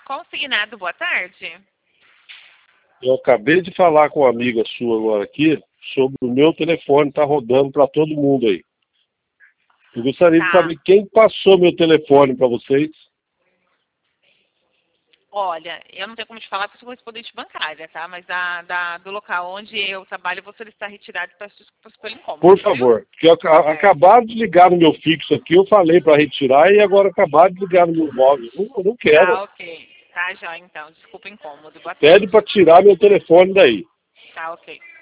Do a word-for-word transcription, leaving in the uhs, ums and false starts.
Consignado, boa tarde. Eu acabei de falar com uma amiga sua agora aqui sobre o meu telefone, tá rodando para todo mundo aí. Eu gostaria Tá. de saber quem passou meu telefone para vocês. Olha, eu não tenho como te falar porque eu sou correspondente bancária, tá? Mas da, da- do local onde eu trabalho, você está retirado e peço desculpas pelo incômodo. Por viu? favor, porque eu, Boa tarde. acabaram de ligar no meu fixo aqui, eu falei para retirar e agora acabaram de ligar no meu móvel. Eu não, eu não quero. Tá, ok. Tá, já então. Desculpa o incômodo. Boa tarde. Pede para tirar meu telefone daí. Tá, ok.